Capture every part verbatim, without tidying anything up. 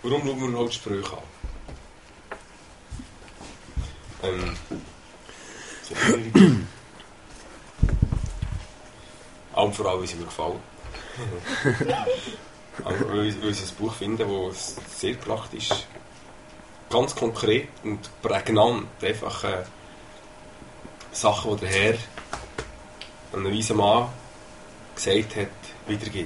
Warum schauen wir überhaupt Sprüche an? Ähm, so allem vor allem, wie sie mir gefallen. Aber weil ich ein Buch finde, das sehr praktisch, ganz konkret und prägnant einfach äh, Sachen, die der Herr an einem weisen Mann gesagt hat, wiedergibt.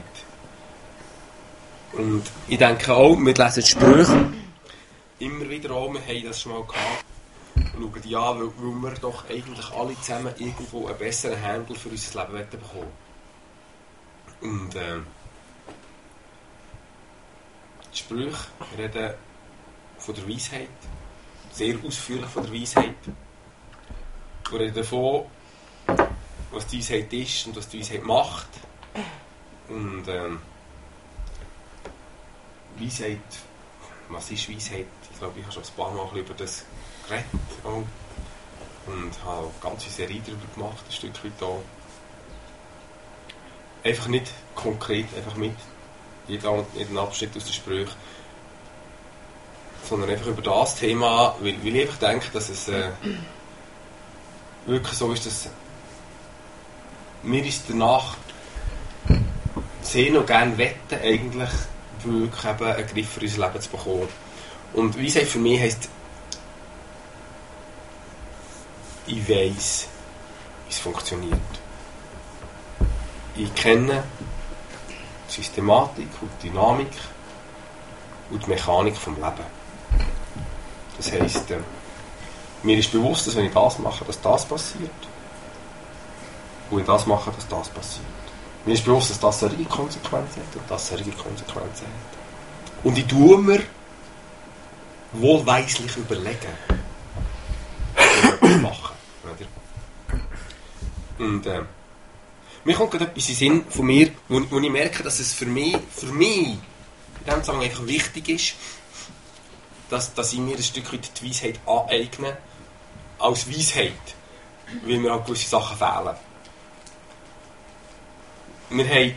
Und ich denke auch, wir lesen die Sprüche immer wieder an, wir haben das schon mal gehabt, und schauen die an, weil, weil wir doch eigentlich alle zusammen irgendwo einen besseren Handel für unser Leben bekommen. Und äh, die Sprüche reden von der Weisheit, sehr ausführlich von der Weisheit. Wir reden davon, was die Weisheit ist und was die Weisheit macht. Und ähm, Weisheit, was ist Weisheit? Ich glaube, ich habe schon ein paar Mal über das geredet auch. Und habe eine ganze Serie darüber gemacht, ein Stück weit auch. Einfach nicht konkret, einfach mit jeden Abschnitt aus den Sprüchen, sondern einfach über das Thema, weil, weil ich einfach denke, dass es äh, wirklich so ist, dass mir ist danach sehr noch gerne wetten, eigentlich wirklich eben einen Griff für unser Leben zu bekommen. Und Weisheit für mich heisst, ich weiss, wie es funktioniert. Ich kenne die Systematik und die Dynamik und die Mechanik vom Leben. Das heisst, äh, mir ist bewusst, dass wenn ich das mache, dass das passiert. Und ich das mache, dass das passiert. Mir ist bewusst, dass das solche Konsequenzen hat und das solche Konsequenzen hat. Und ich tue mir wohlweislich überlegen, was ich mache. Und äh, mir kommt gerade etwas in den Sinn von mir, wo, wo ich merke, dass es für mich, für mich in diesem Zusammenhang einfach wichtig ist, dass, dass ich mir ein Stück weit die Weisheit aneigne, als Weisheit, weil mir auch gewisse Sachen fehlen. Wir haben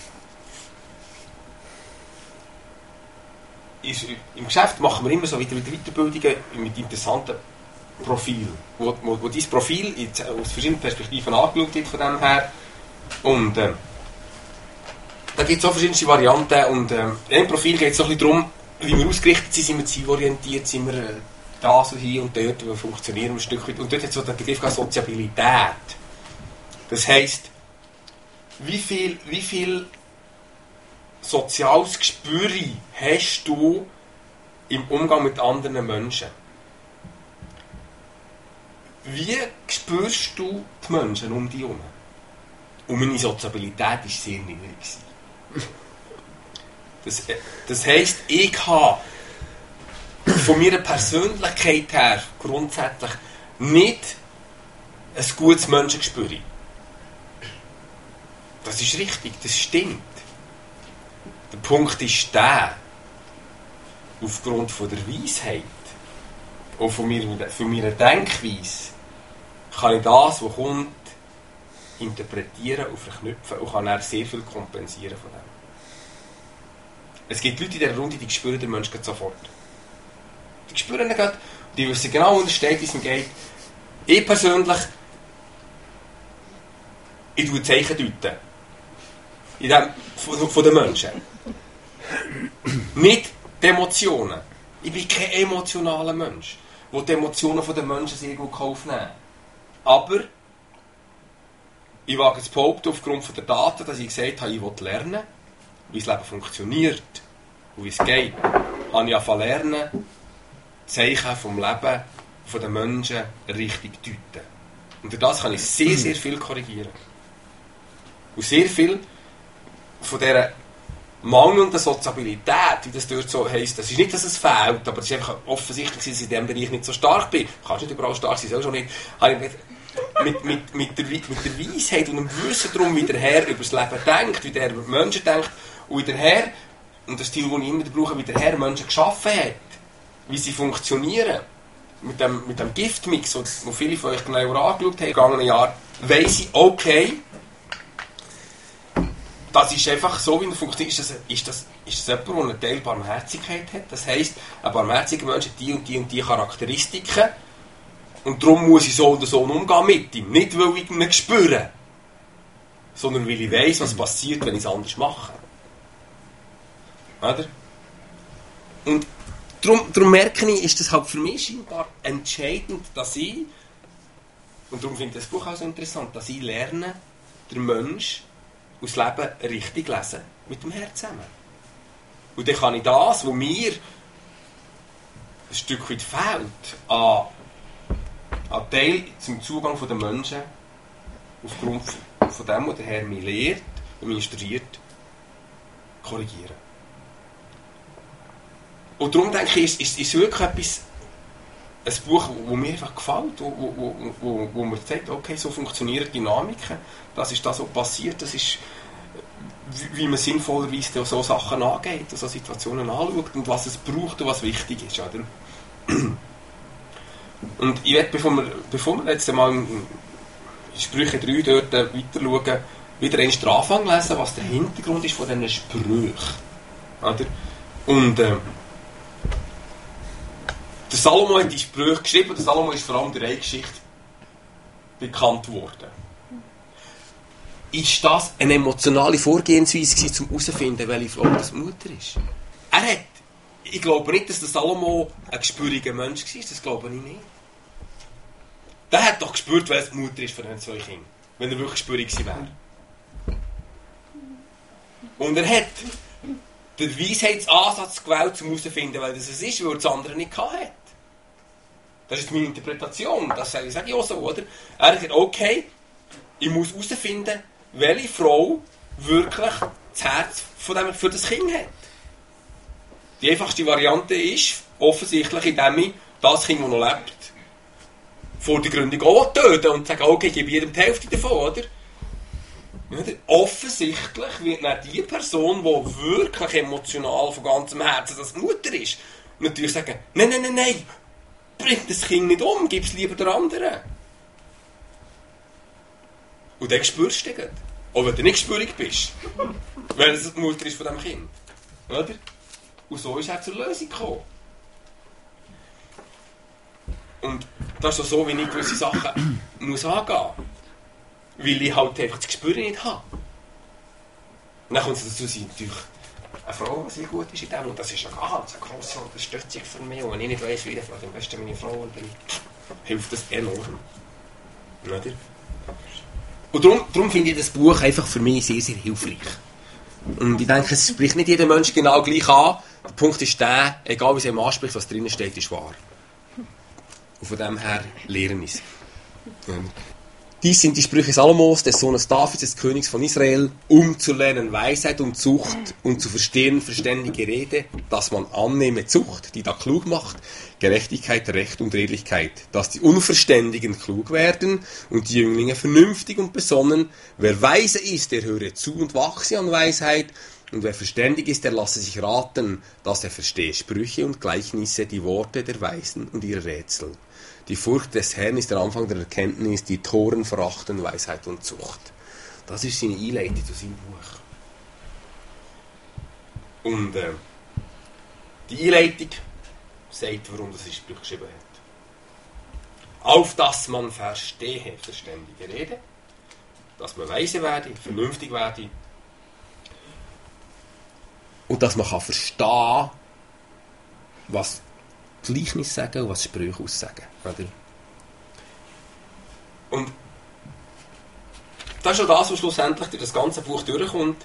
im Geschäft machen wir immer so wieder Weiterbildungen mit interessanten Profilen, wo, wo, wo dieses Profil jetzt aus verschiedenen Perspektiven angeschaut wird von dem her. Und äh, da gibt es auch verschiedene Varianten und äh, in einem Profil geht es so ein bisschen darum, wie wir ausgerichtet sind, sind wir zielorientiert, sind wir äh, da so hier und dort, wie funktionieren wir ein Stück weit. Und dort hat es so den Begriff Soziabilität. Das heisst, wie viel, wie viel soziales Gespür hast du im Umgang mit anderen Menschen? Wie spürst du die Menschen um dich herum? Und meine Soziabilität war sehr niedrig. Das, das heisst, ich habe von meiner Persönlichkeit her grundsätzlich nicht ein gutes Menschengespür. Das ist richtig, das stimmt. Der Punkt ist der, aufgrund von der Weisheit und von meiner, von meiner Denkweise kann ich das, was kommt, interpretieren und verknüpfen und kann dann sehr viel kompensieren von dem. Es gibt Leute in dieser Runde, die spüren den Menschen sofort. Die spüren ihn gerade, die wissen genau, wo es steht, wie es ihm geht. Ich persönlich, ich tue Zeichen deuten. In dem, von, von den Menschen. Nicht die Emotionen. Ich bin kein emotionaler Mensch, der die Emotionen der Menschen sehr gut aufnehmen kann. Aber ich wage es behaupten, aufgrund der Daten, dass ich gesagt habe, ich will lernen, wie das Leben funktioniert und wie es geht, habe ich angefangen lernen, Zeichen vom Leben der Menschen richtig zu deuten. Und durch das kann ich sehr, sehr viel korrigieren. Und sehr viel von dieser mangelnden Soziabilität, wie das dort so heisst, das ist nicht, dass es fehlt, aber es ist einfach offensichtlich, dass ich in diesem Bereich nicht so stark bin. Du kannst nicht überall stark sein, soll schon nicht. Mit, mit, mit, der, mit der Weisheit und dem Wissen darum, wie der Herr über das Leben denkt, wie der Herr über Menschen denkt und wie der Herr, und das Stil, den ich immer brauche, wie der Herr Menschen geschaffen hat, wie sie funktionieren. Mit dem, mit dem Giftmix, wo viele von euch genauer angeschaut haben, im vergangenen Jahr, weiss ich, okay, das ist einfach so, wie er funktioniert. Ist das, ist das, ist das jemand, der einen Teil Barmherzigkeit hat? Das heisst, ein barmherziger Mensch hat die und die und die Charakteristiken und darum muss ich so und so umgehen mit ihm. Nicht, weil ich ihn spüre, sondern weil ich weiss, was passiert, wenn ich es anders mache. Oder? Und darum, darum merke ich, ist das halt für mich scheinbar entscheidend, dass ich, und darum finde ich das Buch auch so interessant, dass ich lerne, der Mensch aus Leben richtig lesen, mit dem Herz zusammen. Und dann kann ich das, was mir ein Stück weit fehlt, an, an Teil zum Zugang der Menschen, aufgrund von dem, was der Herr mich lehrt und mich instruiert, korrigieren. Und darum denke ich, ist, ist, ist wirklich etwas, ein Buch, das mir einfach gefällt, wo, wo, wo, wo man sagt, okay, so funktionieren Dynamiken, das ist das, was passiert, das ist, wie, wie man sinnvollerweise so Sachen angeht, so Situationen anschaut und was es braucht und was wichtig ist. Oder? Und ich werde, bevor wir, bevor wir jetzt einmal in Sprüche drei dort weiter schauen, wieder einen den Anfang lesen, was der Hintergrund ist von diesen Sprüchen. Oder? Und äh, der Salomo hat die Sprüche geschrieben, der Salomo ist vor allem durch eine Geschichte bekannt worden. Ist das eine emotionale Vorgehensweise gewesen, um herauszufinden, welche Frau das Mutter ist? Er hat, ich glaube nicht, dass der Salomo ein gespüriger Mensch war, das glaube ich nicht. Der hat doch gespürt, wer die Mutter ist von den zwei Kindern, wenn er wirklich gespürig gewesen wäre. Und er hat den Weisheitsansatz gewählt, um herauszufinden, weil das es ist, weil er das andere nicht hatte. Das ist meine Interpretation, das sage ich auch so, oder? Er hat gesagt, okay, ich muss herausfinden, welche Frau wirklich das Herz von dem, für das Kind hat. Die einfachste Variante ist, offensichtlich, indem ich das Kind, das noch lebt, vor der Gründung auch töten und sagen, okay, ich gebe jedem die Hälfte davon, oder? Offensichtlich wird dann die Person, die wirklich emotional von ganzem Herzen das Mutter ist, natürlich sagen, nein, nein, nein, nein, bring das Kind nicht um, gib es lieber der anderen. Und dann spürst du das. Auch wenn du nicht spürig bist, weil es die Mutter ist von diesem Kind. Oder? Und so ist er zur Lösung gekommen. Und das ist so, wie ich gewisse Sachen muss angehen muss. Weil ich halt einfach das Gespür nicht habe. Und dann kommt es dazu, dass ich natürlich eine Frau, die sehr gut ist in dem, und das ist ja ganz eine grosse Unterstützung für mich. Und wenn ich nicht weiss, wie, dann frage ich am besten meine Frau, und dann hilft das enorm. Oder? Und darum, darum finde ich das Buch einfach für mich sehr, sehr hilfreich. Und ich denke, es spricht nicht jeder Mensch genau gleich an. Der Punkt ist der, egal wie es ihm anspricht, was drinnen steht, ist wahr. Und von dem her lehren ist. Dies sind die Sprüche Salomos, des Sohnes Davids, des Königs von Israel, um zu lernen Weisheit und Zucht und zu verstehen verständige Rede, dass man annehme Zucht, die da klug macht, Gerechtigkeit, Recht und Redlichkeit, dass die Unverständigen klug werden und die Jünglinge vernünftig und besonnen. Wer weise ist, der höre zu und wachse an Weisheit, und wer verständig ist, der lasse sich raten, dass er verstehe Sprüche und Gleichnisse, die Worte der Weisen und ihre Rätsel. Die Furcht des Herrn ist der Anfang der Erkenntnis, die Toren verachten Weisheit und Zucht. Das ist seine Einleitung zu seinem Buch. Und äh, die Einleitung sagt, warum das Buch geschrieben hat. Auf dass man verstehe verständige Rede, dass man weise werde, vernünftig werde und dass man kann verstehen, was Gleichnis sagen und was Sprüche aussagen. Oder? Und das ist auch das, was schlussendlich durch das ganze Buch durchkommt.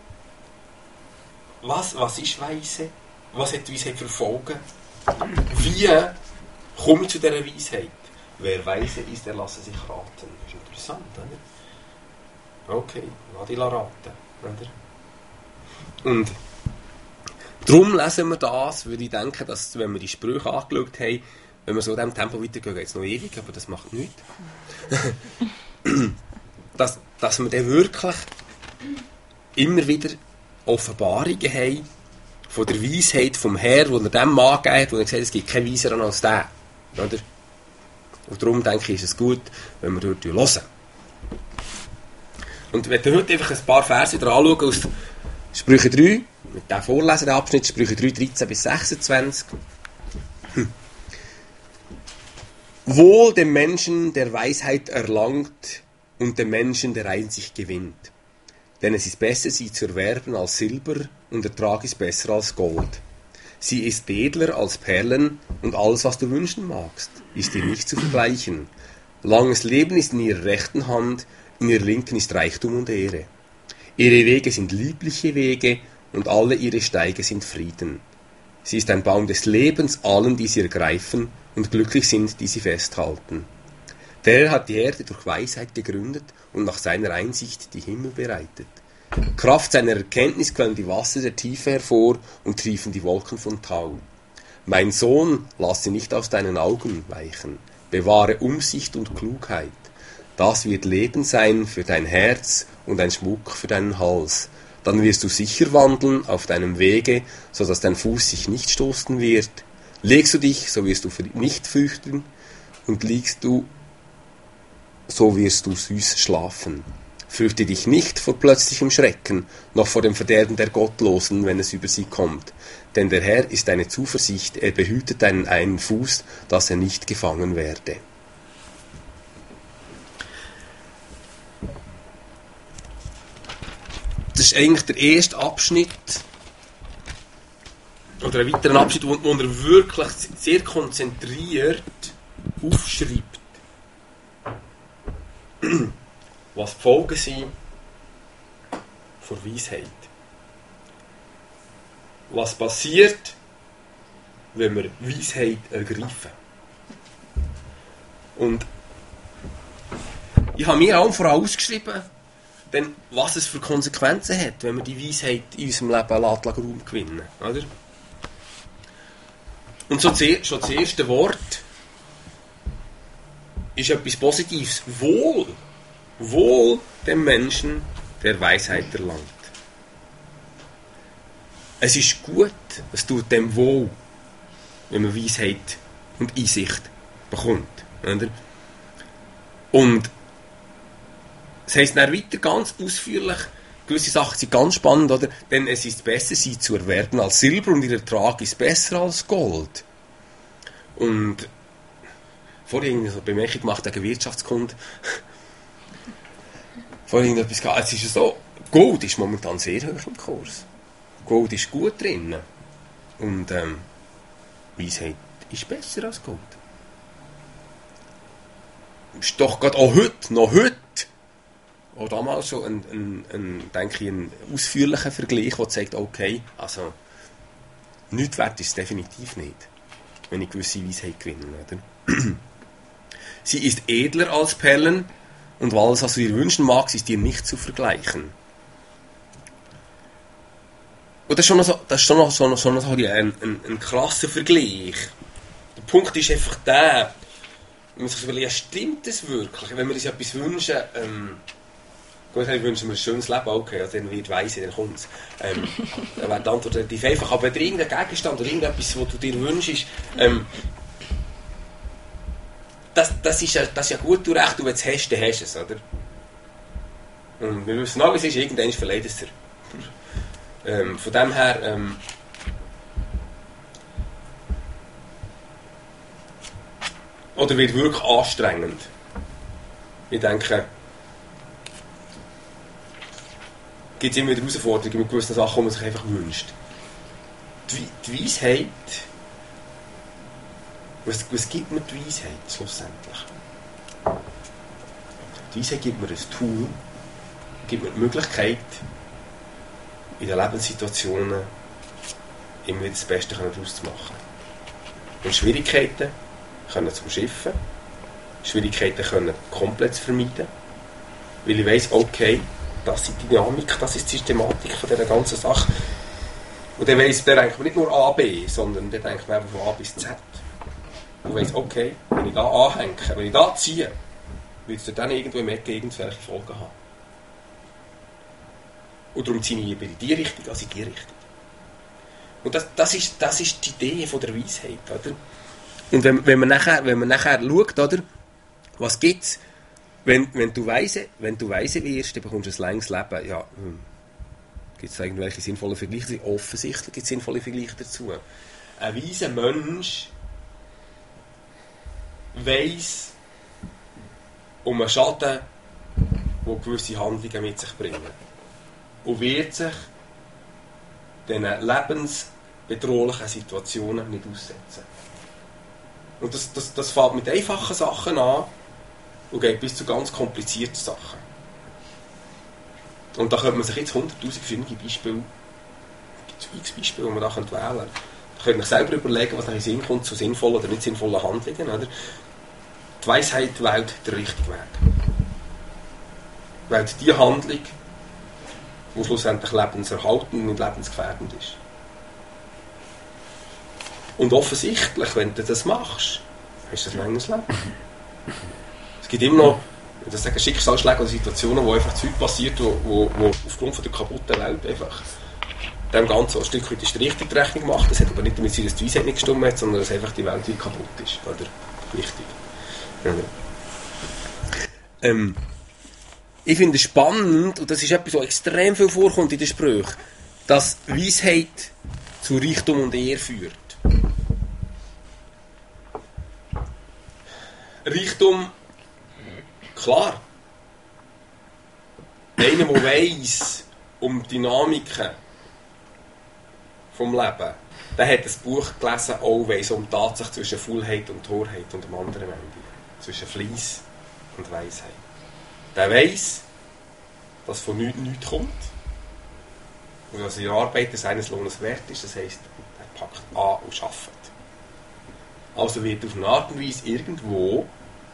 Was, was ist Weise? Was hat die Weisheit für Folgen? Wie komme ich zu dieser Weisheit? Wer weise ist, der lasse sich raten. Das ist interessant, oder? Okay, lass dich raten. Oder? Und darum lesen wir das, weil ich denke, dass, wenn wir die Sprüche angeschaut haben, wenn wir so in diesem Tempo weitergehen, geht es noch ewig, aber das macht nichts. dass, dass wir dann wirklich immer wieder Offenbarungen haben von der Weisheit vom Herrn, die er dem Mann gegeben hat, wo er gesagt hat, es gibt keinen Weiseren als der. Oder? Und darum denke ich, ist es gut, wenn wir dort hören. Und wenn du heute einfach ein paar Verse wieder anschauen aus Sprüche drei, mit dem vorlesenden Abschnitt, Sprüche drei, dreizehn bis sechsundzwanzig. Hm. Wohl dem Menschen, der Weisheit erlangt, und dem Menschen, der Einsicht gewinnt. Denn es ist besser, sie zu erwerben als Silber, und der Ertrag ist besser als Gold. Sie ist edler als Perlen, und alles, was du wünschen magst, ist dir nicht zu vergleichen. Langes Leben ist in ihrer rechten Hand, in ihrer linken ist Reichtum und Ehre. Ihre Wege sind liebliche Wege, und alle ihre Steige sind Frieden. Sie ist ein Baum des Lebens allen, die sie ergreifen, und glücklich sind, die sie festhalten. Der Herr hat die Erde durch Weisheit gegründet und nach seiner Einsicht die Himmel bereitet. Kraft seiner Erkenntnis quellen die Wasser der Tiefe hervor und triefen die Wolken von Tau. Mein Sohn, lass sie nicht aus deinen Augen weichen. Bewahre Umsicht und Klugheit. Das wird Leben sein für dein Herz und ein Schmuck für deinen Hals. Dann wirst du sicher wandeln auf deinem Wege, so dass dein Fuß sich nicht stoßen wird. Legst du dich, so wirst du nicht fürchten, und liegst du, so wirst du süß schlafen. Fürchte dich nicht vor plötzlichem Schrecken, noch vor dem Verderben der Gottlosen, wenn es über sie kommt. Denn der Herr ist deine Zuversicht, er behütet deinen einen Fuß, dass er nicht gefangen werde. Das ist eigentlich der erste Abschnitt, oder ein weiterer Abschnitt, wo, wo er wirklich sehr konzentriert aufschreibt, was die Folgen sind von Weisheit. Was passiert, wenn wir Weisheit ergreifen. Und ich habe mir auch vorausgeschrieben, denn was es für Konsequenzen hat, wenn wir die Weisheit in unserem Leben Raum gewinnen. Oder? Und so schon das erste Wort ist etwas Positives. Wohl. Wohl dem Menschen, der Weisheit erlangt. Es ist gut, es tut dem wohl, wenn man Weisheit und Einsicht bekommt. Oder? Und es heisst dann weiter ganz ausführlich, gewisse Sachen sind ganz spannend, oder? Denn es ist besser, sie zu erwerben als Silber, und ihr Ertrag ist besser als Gold. Und vorhin eine Bemerkung gemacht gegen Wirtschaftskunden. Vorhin etwas gehabt. Es ist ja so, Gold ist momentan sehr hoch im Kurs. Gold ist gut drin. Und ähm, Weisheit ist besser als Gold. Ist doch gerade auch heute, noch heute, auch damals schon ein, ein, ein, denke ich, ein ausführlicher Vergleich, der zeigt, okay, also nichts wert ist es definitiv nicht, wenn ich gewisse Weisheit gewinne. Oder? Sie ist edler als Perlen, und alles, was du dir wünschen magst, ist dir nicht zu vergleichen. Und das ist schon noch so, das ist schon noch so, noch so, noch so ein, ein, ein krasser Vergleich. Der Punkt ist einfach der, wenn man sich überlegt, stimmt das wirklich? Wenn wir uns etwas wünschen, ähm, gut, ich wünsche mir ein schönes Leben, okay, also dann wird Weise, dann kommt es. Ähm, dann wäre die Antwort relativ einfach. Aber wenn dir irgendein Gegenstand oder irgendetwas, was du dir wünschst, ähm, das, das, ist ja, das ist ja gut und recht, du wenn du es hast, dann hast du es, oder? Und wir wissen auch, wie es ist, irgendwann verleiht es dir. Ähm, von dem her, ähm, oder wird wirklich anstrengend. Ich denke, gibt es immer wieder Herausforderungen mit gewissen Sachen, die man sich einfach wünscht. Die, die Weisheit, was, was gibt mir die Weisheit schlussendlich? Die Weisheit gibt mir ein Tool, gibt mir die Möglichkeit, in den Lebenssituationen immer das Beste daraus zu machen. Und Schwierigkeiten können zu umschiffen, Schwierigkeiten können komplett zu vermeiden, weil ich weiss, okay, das ist die Dynamik, das ist die Systematik von dieser ganzen Sache. Und dann weiss der denkt man nicht nur A, B, sondern der denkt man von A bis Z. Und weiss, okay, wenn ich da anhänge, wenn ich da ziehe, wird es dann irgendwo im Ecke irgendwelche Folgen haben. Und darum ziehe ich lieber in die Richtung als in die Richtung. Und das, das, ist, das ist die Idee von der Weisheit, oder? Und wenn, wenn, man nachher, wenn man nachher schaut, oder, was gibt es wenn, wenn du weise, wenn du weise wirst, dann bekommst du ein langes Leben. Ja, hm. Gibt es irgendwelche sinnvollen Vergleiche? Offensichtlich gibt es sinnvolle Vergleiche dazu. Ein weiser Mensch weiss um einen Schaden, der gewisse Handlungen mit sich bringen. Und wird sich diesen lebensbedrohlichen Situationen nicht aussetzen. Und das, das, das fängt mit einfachen Sachen an und geht bis zu ganz komplizierten Sachen. Und da könnte man sich jetzt hunderttausend verschiedene Beispiele, x Beispiele, die man da wählen könnte. Da könnt ihr euch selber überlegen, was da in den Sinn kommt zu sinnvollen oder nicht sinnvollen Handlungen. Oder? Die Weisheit wählt den richtigen Weg. Wählt die Handlung, die schlussendlich lebenserhaltend und nicht lebensgefährdend ist. Und offensichtlich, wenn du das machst, hast du ein langes Leben. Es gibt immer noch, ich würde sagen, Schicksalsschläge oder Situationen, wo einfach Zeug passiert, wo, wo, wo aufgrund von der kaputten Welt einfach dem Ganzen ein Stück weit die richtige Rechnung macht. Das hat aber nicht damit zu tun, dass die Weisheit nicht gestimmt hat, sondern dass einfach die Welt wie kaputt ist. Oder richtig. Ja. Ähm, ich finde es spannend, und das ist etwas, was extrem viel vorkommt in den Sprüchen, dass Weisheit zu Reichtum und Ehre führt. Reichtum, klar. Einer, der weiss um die Dynamiken vom Leben, der hat ein Buch gelesen, auch weiss um die Tatsache zwischen Faulheit und Torheit und dem anderen Ende. Zwischen Fleiss und Weisheit. Der weiss, dass von nichts nichts kommt. Und dass die Arbeit seines Lohnes wert ist. Das heisst, er packt an und arbeitet. Also wird auf eine Art und Weise irgendwo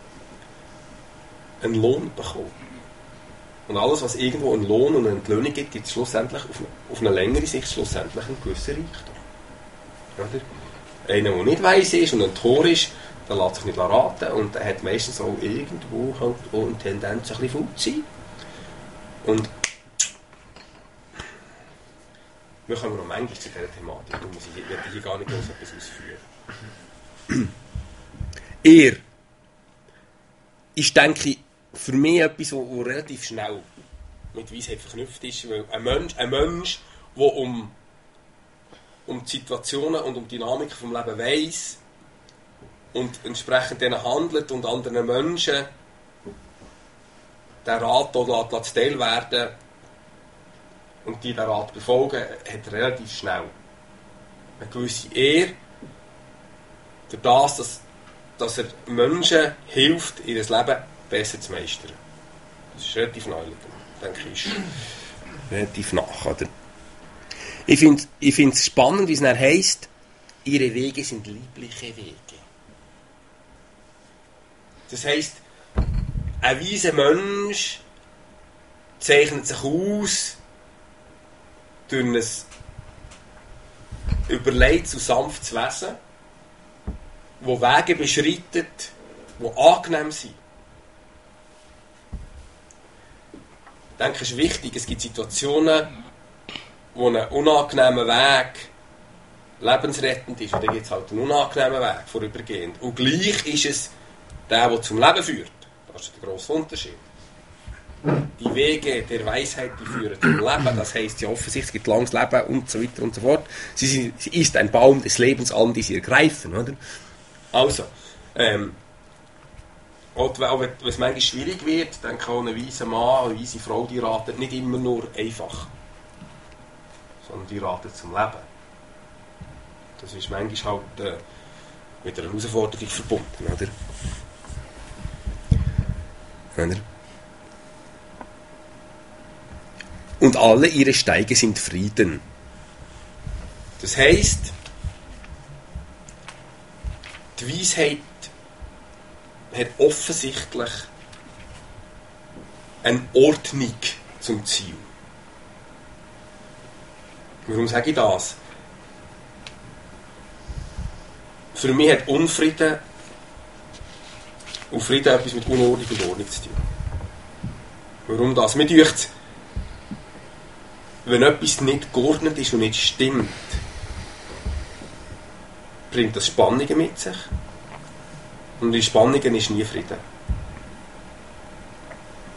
einen Lohn bekommen. Und alles, was irgendwo einen Lohn und eine Entlöhnung gibt, gibt es schlussendlich auf eine, auf eine längere Sicht schlussendlich einen gewissen Reichtum. Oder? Einer, der nicht weiss ist und ein Tor ist, der lässt sich nicht raten und er hat meistens auch irgendwo halt auch eine Tendenz, ein bisschen faul zu sein. Und wir kommen noch manchmal zu dieser Thematik, darum muss ich hier, hier gar nicht groß etwas ausführen. Er ist, denke ich, für mich etwas, was relativ schnell mit Weisheit verknüpft ist, weil ein Mensch, ein Mensch der um, um die Situationen und um die Dynamik des Lebens weiss und entsprechend denen handelt und anderen Menschen den Rat oder teil werden und die den Rat befolgen, hat relativ schnell eine gewisse Ehre für das, dass, dass er Menschen hilft, ihr Leben besser zu meistern. Das ist relativ neu, denke ich. Ist relativ nach, oder? Ich finde ich es spannend, wie es dann heisst, ihre Wege sind liebliche Wege. Das heisst, ein weiser Mensch zeichnet sich aus durch ein überlegtes und sanftes Wesen, das Wege beschreitet, die angenehm sind. Ich denke, es ist wichtig, es gibt Situationen, wo ein unangenehmer Weg lebensrettend ist. Und dann gibt es halt einen unangenehmen Weg vorübergehend. Und gleich ist es der, der zum Leben führt. Das ist der grosse Unterschied. Die Wege der Weisheit, die führen zum Leben. Das heisst ja offensichtlich, es gibt langes Leben und so weiter und so fort. Sie, sind, sie ist ein Baum des Lebens, an die sie ergreifen. Oder? Also, ähm, auch wenn es manchmal schwierig wird, dann kann ein weiser Mann, eine weise Frau, die raten nicht immer nur einfach, sondern die raten zum Leben. Das ist manchmal halt äh, mit einer Herausforderung verbunden, oder? Oder? Und alle ihre Steige sind Frieden. Das heisst, die Weisheit hat offensichtlich eine Ordnung zum Ziel. Warum sage ich das? Für mich hat Unfrieden und Frieden etwas mit Unordnung und Ordnung zu tun. Warum das? Mir dünkt, wenn etwas nicht geordnet ist und nicht stimmt, bringt das Spannungen mit sich. Und in Spannungen ist nie Frieden.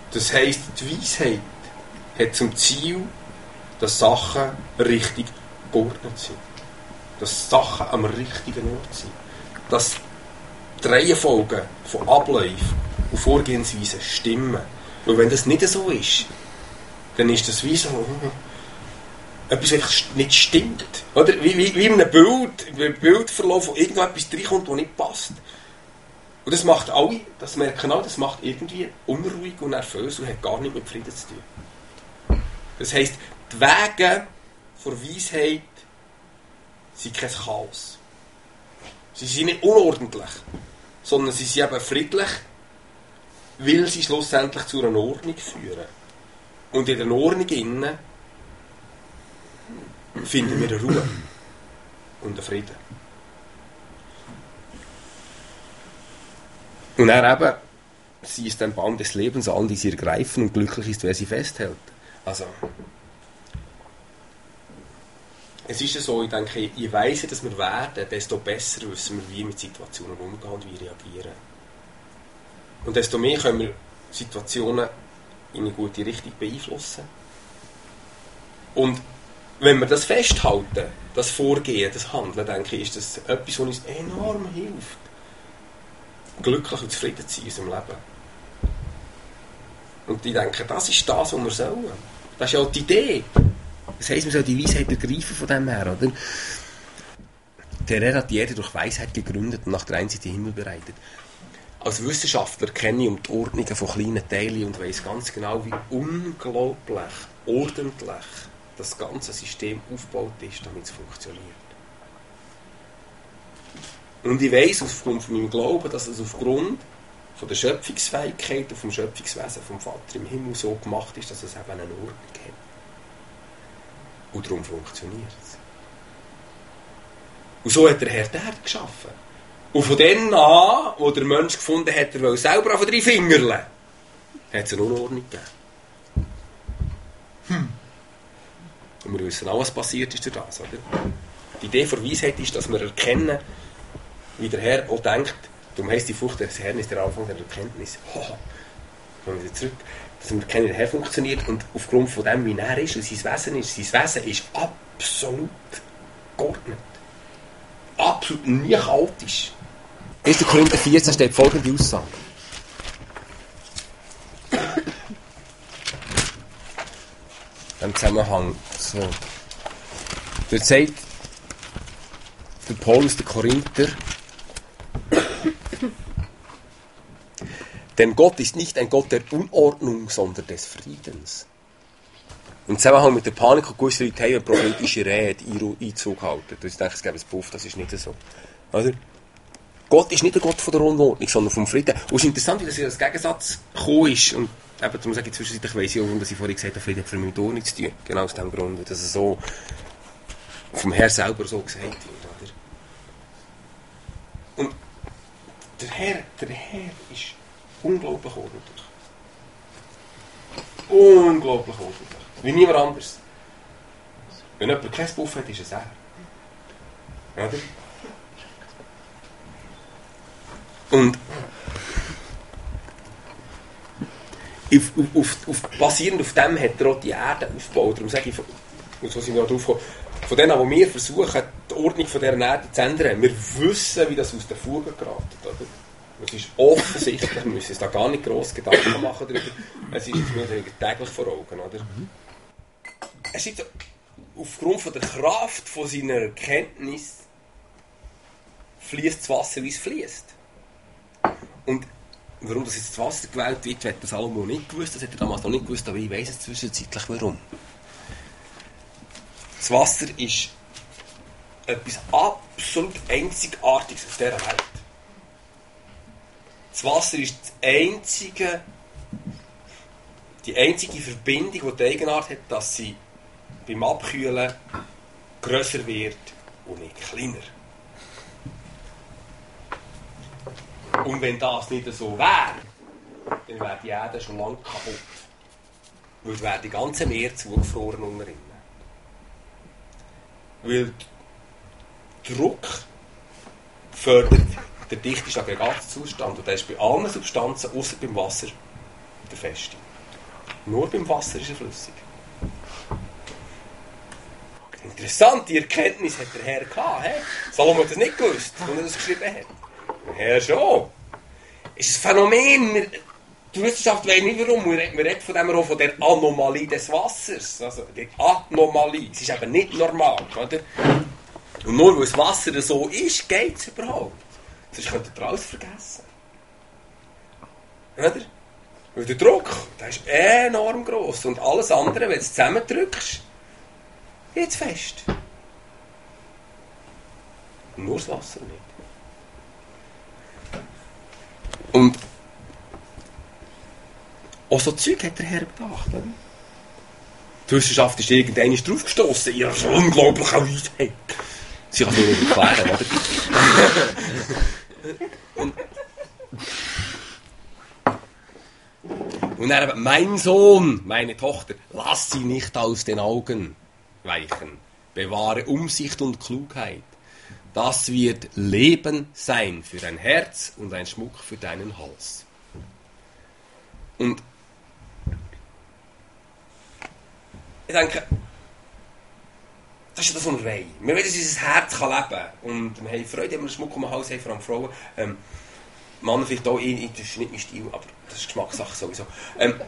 Das heisst, die Weisheit hat zum Ziel, dass Sachen richtig geordnet sind. Dass Sachen am richtigen Ort sind. Dass die Reihenfolge von Abläufen und Vorgehensweisen stimmen. Weil wenn das nicht so ist, dann ist das wie so etwas, was nicht stimmt. Oder? Wie, wie, wie in einem Bild, in einem Bildverlauf, wo irgendetwas reinkommt, das nicht passt. Und das macht alle, das merken alle, das macht irgendwie unruhig und nervös und hat gar nichts mit Frieden zu tun. Das heisst, die Wege der Weisheit sind kein Chaos. Sie sind nicht unordentlich, sondern sie sind eben friedlich, weil sie schlussendlich zu einer Ordnung führen. Und in der Ordnung innen finden wir eine Ruhe und einen Frieden. Und dann eben, sie ist ein Baum des Lebens, an die sie ergreifen, und glücklich ist, wer sie festhält. Also, es ist ja so, ich denke, je weiser dass wir werden, desto besser wissen wir, wie mit Situationen umgehen und wie reagieren. Und desto mehr können wir Situationen in eine gute Richtung beeinflussen. Und wenn wir das festhalten, das Vorgehen, das Handeln, denke ich, ist das etwas, was uns enorm hilft, glücklich und zufrieden zu sein in unserem Leben. Und ich denke, das ist das, was wir sollen. Das ist ja auch die Idee. Das heisst, wir sollen die Weisheit ergreifen von dem her, oder? Der Herr hat die Erde durch Weisheit gegründet und nach der Einsicht den Himmel bereitet. Als Wissenschaftler kenne ich um die Ordnungen von kleinen Teilen und weiss ganz genau, wie unglaublich ordentlich das ganze System aufgebaut ist, damit es funktioniert. Und ich weiss aufgrund von meinem Glauben, dass es aufgrund von der Schöpfungsfähigkeit und vom Schöpfungswesen vom Vater im Himmel so gemacht ist, dass es eben eine Ordnung hat. Und darum funktioniert es. Und so hat der Herr die Erde geschaffen. Und von dann an, wo der Mensch gefunden hat, er will selber auf drei Fingerle, hat es eine Unordnung gegeben. Hm. Und wir wissen auch, was passiert ist durch das, oder? Die Idee der Weisheit ist, dass wir erkennen, wie der Herr auch denkt. Darum heisst die Frucht des Herrn ist der Anfang der Erkenntnis. Oh, kommen wir wieder zurück. Dass wir erkennen, wie der Herr funktioniert und aufgrund von dem, wie er ist und sein Wesen ist, sein Wesen ist absolut geordnet. Absolut nie chaotisch. erster Korinther vierzehn steht folgende Aussage. Im Zusammenhang so. Dort sagt der Paulus, der Korinther, denn Gott ist nicht ein Gott der Unordnung, sondern des Friedens. Im Zusammenhang mit der Panik und gewisse Leute haben eine prophetische Rede Einzug halten. Ich denke, es gäbe einen Puff, das ist nicht so. Oder? Gott ist nicht der Gott von der Unordnung, sondern vom Frieden. Und es ist interessant, wie das als Gegensatz gekommen ist. Und eben, darum sage ich zwischenzeitlich, weiss ich auch, dass ich vorhin gesagt habe, Frieden hat für mich mit Ordnung zu tun. Genau aus dem Grund, dass es so vom Herr selber so gesagt wird. Oder? Und der Herr, der Herr ist unglaublich ordentlich. Unglaublich ordentlich. Wie niemand anders. Wenn jemand kein Puff hat, ist es er. Oder? Und auf, auf, auf, basierend auf dem hat er auch die Erde aufgebaut. Darum sage ich, und so sind wir auch drauf gekommen, von denen, wo wir versuchen, die Ordnung von dieser Erde zu ändern, wir wissen, wie das aus den Fugen gerät. Oder? Es ist offensichtlich, wir müssen uns da gar nicht gross Gedanken machen darüber. Es ist jetzt mir täglich vor Augen. Oder? Es ist aufgrund von der Kraft von seiner Erkenntnis fließt das Wasser, wie es fließt. Und warum das jetzt das Wasser gewählt wird, hat das Salomo nicht gewusst. Das hat er damals noch nicht gewusst, aber ich weiss es zwischenzeitlich warum. Das Wasser ist etwas absolut Einzigartiges auf dieser Welt. Das Wasser ist das einzige, die einzige Verbindung, die die Eigenart hat, dass sie beim Abkühlen grösser wird und nicht kleiner. Und wenn das nicht so wäre, dann wäre die Erde schon lange kaputt. Weil es wäre die ganze Meer zugefroren unter ihnen. Weil der Druck fördert den dichteste Aggregatzustand und der ist bei allen Substanzen, außer beim Wasser, der feste. Nur beim Wasser ist er flüssig. Interessant, die Erkenntnis hat der Herr gehabt. He? Salomo hat das nicht gewusst, als er das geschrieben hat. Der Herr schon. Es ist ein Phänomen. Wir, die Wissenschaft weiß nicht warum. Wir reden von, dem, von der Anomalie des Wassers. Also die Anomalie. Es ist eben nicht normal. Oder? Und nur weil das Wasser so ist, geht es überhaupt. Sonst könnt ihr alles vergessen. Oder? Weil der Druck, der ist enorm gross. Und alles andere, wenn du es zusammendrückst, jetzt fest. Nur das Wasser nicht. Und auch so Zeug hat der Herr bedacht. Oder? Die Wissenschaft ist irgendwann draufgestossen. Ihr habt so unglaubliche Weisheit. Sie kann es nur nicht erklären, oder? Und, und dann, mein Sohn, meine Tochter, lass sie nicht aus den Augen weichen. Bewahre Umsicht und Klugheit. Das wird Leben sein für dein Herz und ein Schmuck für deinen Hals. Und ich denke, das ist ja so eine Reihe. Wir wollen, dass unser Herz kann leben kann. Und wir haben Freude, wenn wir einen Schmuck um den Hals haben, vor allem Frauen. Ähm, Männer vielleicht auch, ich, das ist nicht mein Stil, aber das ist Geschmackssache sowieso. Ähm,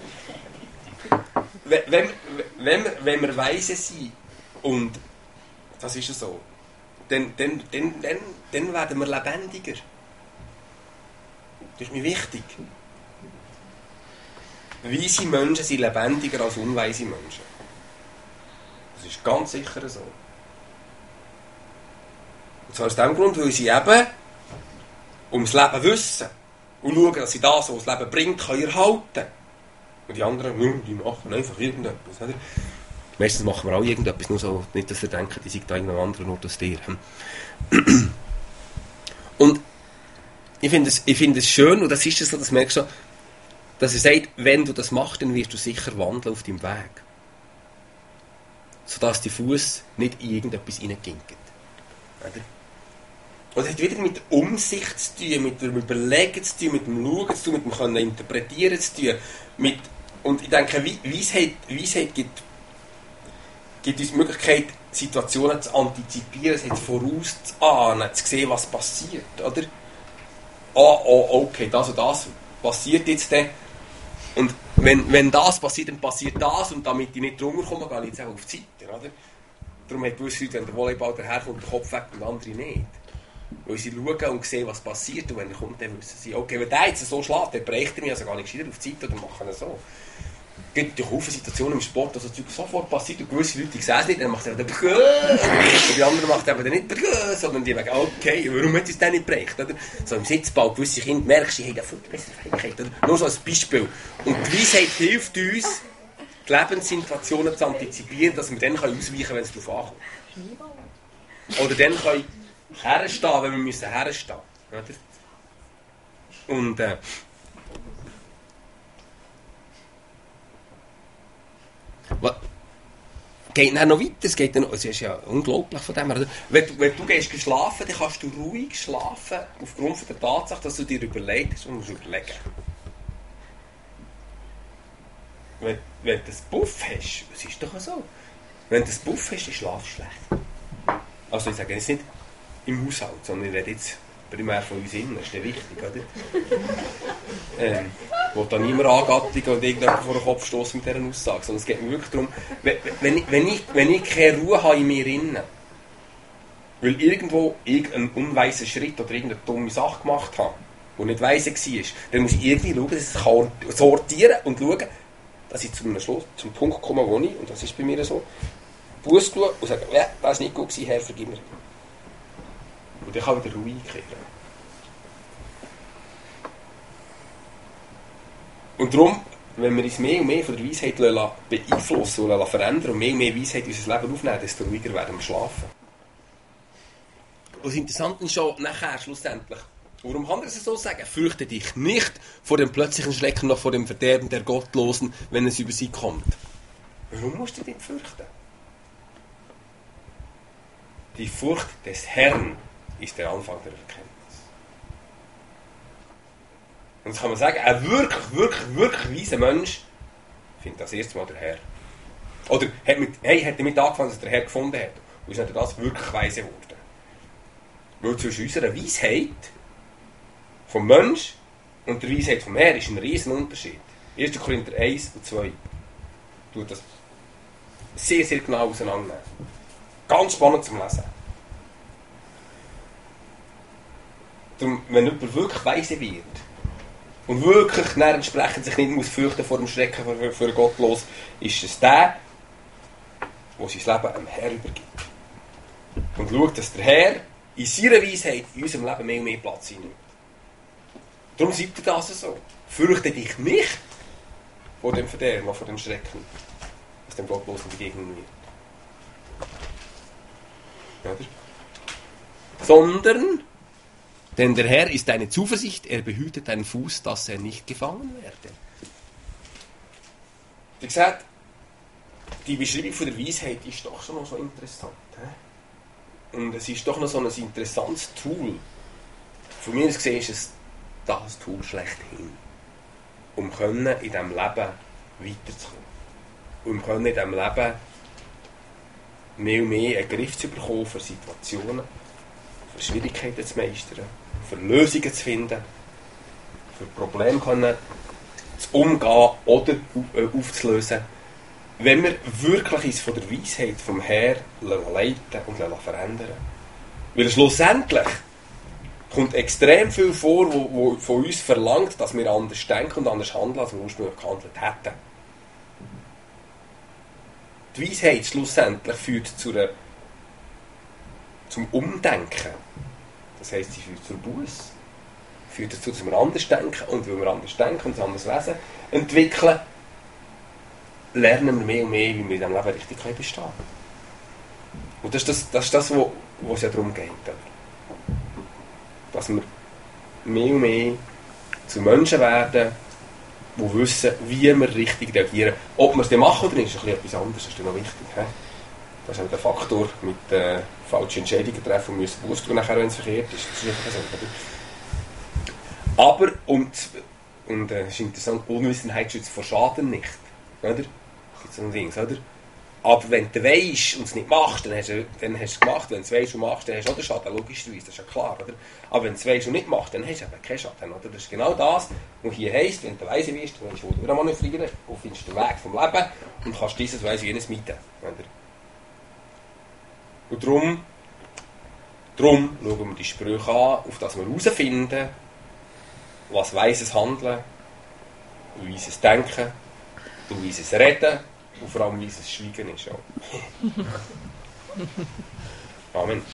wenn, wenn, wenn, wir, wenn wir weise sind, und das ist ja so, dann, dann, dann, dann, dann werden wir lebendiger. Das ist mir wichtig. Weise Menschen sind lebendiger als unweise Menschen. Das ist ganz sicher so. Und zwar aus dem Grund, weil sie eben ums Leben wissen und schauen, dass sie das, was das Leben bringt, kann erhalten. Und die anderen, die machen einfach irgendetwas. Oder? Meistens machen wir auch irgendetwas, nur so, nicht, dass ihr denkt, die sind da irgendein anderer nur das dir. Und ich finde es, ich finde es schön, und das ist es so, das merkst du, dass er sagt, wenn du das machst, dann wirst du sicher wandeln auf deinem Weg. Sodass die Fuß nicht in irgendetwas reinginken. Und das hat wieder mit Umsicht zu tun, mit dem Überlegen zu tun, mit dem Schauen zu tun, mit dem Können interpretieren zu tun. Mit, und ich denke, Weisheit, Weisheit gibt, gibt uns die Möglichkeit, Situationen zu antizipieren, sie vorauszuahnen, zu sehen, was passiert. Oder? Ah, oh, okay, das und das passiert jetzt dann. Und wenn, wenn das passiert, dann passiert das. Und damit ich nicht drunter komme, gehe ich jetzt auch auf die Seite. Oder? Darum hat gewisse Leute, wenn der Volleyball daherkommt, der Kopf weg und andere nicht. Weil sie schauen und sehen, was passiert. Und wenn er kommt, dann wissen sie, okay, wenn der jetzt so schlägt, dann brecht er mich, also gar nicht gescheiter auf die Seite oder machen es so. Es gibt ja viele Situationen im Sport, dass das sofort passiert und gewisse Leute sehen es nicht, dann macht er dann und die anderen macht eben dann nicht sondern die sagen, okay, warum hat es denn nicht gebrecht? Oder? So im Sitzball, gewisse Kinder merkst, sie haben eine viel bessere Fähigkeit. Oder? Nur so als Beispiel. Und die Weisheit hilft uns, die Lebenssituationen zu antizipieren, dass wir dann ausweichen können, wenn es darauf ankommt. Oder dann können herstehen, wenn wir müssen herstehen. Oder? Und äh, was geht dann noch weiter? Es geht dann, es ist ja unglaublich von dem her. Wenn, wenn du gehst schlafen, dann kannst du ruhig schlafen, aufgrund von der Tatsache, dass du dir überlegst und musst überlegen. Wenn, wenn du das Buff hast, das ist doch so. Wenn du das Buff hast, dann schlafst du schlecht. Also ich sage jetzt nicht im Haushalt, sondern ich rede jetzt primär von uns innen, das ist ja wichtig, oder? ähm, ich will da niemand angattigen und irgendjemand vor den Kopf stoßen mit dieser Aussage, sondern es geht mir wirklich darum, wenn, wenn, ich, wenn, ich, wenn ich keine Ruhe habe in mir innen, weil irgendwo irgendein unweiser Schritt oder irgendeine dumme Sache gemacht habe, die nicht weise war, dann muss ich irgendwie schauen, dass ich sortieren und schauen, dass ich zu einem Schluss, zum Punkt komme, wo ich, und das ist bei mir so, Buß tun und sagen, ja, das war nicht gut gewesen, Herr, vergib mir. Und dann kann ich wieder Ruhe einkehren. Und darum, wenn wir uns mehr und mehr von der Weisheit beeinflussen und verändern und mehr und mehr Weisheit in unser Leben aufnehmen, desto ruhiger werden wir schlafen. Und das Interessante ist schon nachher, schlussendlich, warum kann er es so sagen? Fürchte dich nicht vor dem plötzlichen Schrecken noch vor dem Verderben der Gottlosen, wenn es über sie kommt. Warum musst du dich fürchten? Die Furcht des Herrn ist der Anfang der Erkenntnis. Und das kann man sagen, ein wirklich, wirklich, wirklich weiser Mensch findet das erste Mal der Herr. Oder hat, mit, hey, hat damit angefangen, dass der Herr gefunden hat. Und ist nicht das wirklich weise geworden. Weil zwischen unserer Weisheit vom Mensch und der Weisheit vom Herr ist ein riesen Unterschied. erster Korinther eins und zwei tut das sehr, sehr genau auseinandernehmen. Ganz spannend zum Lesen. Darum, wenn jemand wirklich weise wird und wirklich dann entsprechend sich nicht muss fürchten vor dem Schrecken für, für Gott los, ist es der, der sein Leben dem Herr übergibt. Und schaut, dass der Herr in seiner Weisheit in unserem Leben mehr und mehr Platz einnimmt. Darum sagt er das so. Fürchte dich nicht vor dem Verderben, vor dem Schrecken, was dem Gottlosen begegnen wird. Oder? Sondern, denn der Herr ist deine Zuversicht, er behütet deinen Fuß, dass er nicht gefangen werde. Wie gesagt, die Beschreibung von der Weisheit ist doch schon noch so interessant. He? Und es ist doch noch so ein interessantes Tool. Von mir aus gesehen ist es das Tool schlechthin, um können in diesem Leben weiterzukommen. Um können in diesem Leben mehr und mehr einen Griff zu bekommen für Situationen, für Schwierigkeiten zu meistern, für Lösungen zu finden, für Probleme können zu umgehen oder aufzulösen, wenn wir wirklich uns von der Weisheit vom Herrn leiten und verändern. Weil schlussendlich kommt extrem viel vor, wo, wo von uns verlangt, dass wir anders denken und anders handeln, als wir ursprünglich gehandelt hätten. Die Weisheit schlussendlich führt zu einer, zum Umdenken. Das heisst, sie führt zur Buße. Führt dazu, dass wir anders denken. Und weil wir anders denken und ein anderes Wesen entwickeln, lernen wir mehr und mehr, wie wir in diesem Leben richtig bestehen können. Und das ist das, das, ist das wo, wo es ja darum geht. Dass wir mehr und mehr zu Menschen werden, die wissen, wie wir richtig reagieren. Ob wir es dann machen oder nicht, ist ein etwas anderes. Das ist noch wichtig. He? Das ist auch der Faktor mit äh, falschen Entscheidungen treffen und müssen Buße tun, wenn es verkehrt ist. Das ist einfach so. Aber, und, und äh, ist interessant, Unwissenheit schützt vor Schaden nicht. Oder? So ein Ding, oder? Aber wenn du weisst und es nicht machst, dann hast du, dann hast du es gemacht. Wenn du es weisst und machst, dann hast du auch den Schaden, logischerweise, das ist ja klar. Oder? Aber wenn du es weisst und nicht machst, dann hast du eben keinen Schaden. Oder? Das ist genau das, was hier heisst, wenn du weise wirst, dann willst du wieder manövrieren und findest den Weg vom Leben und kannst dieses weise jenes mieten. Oder? Und darum, darum schauen wir die Sprüche an, auf das wir herausfinden, was weises Handeln, weises Denken und weises Reden und vor allem weises Schweigen ist. Ja. Amen.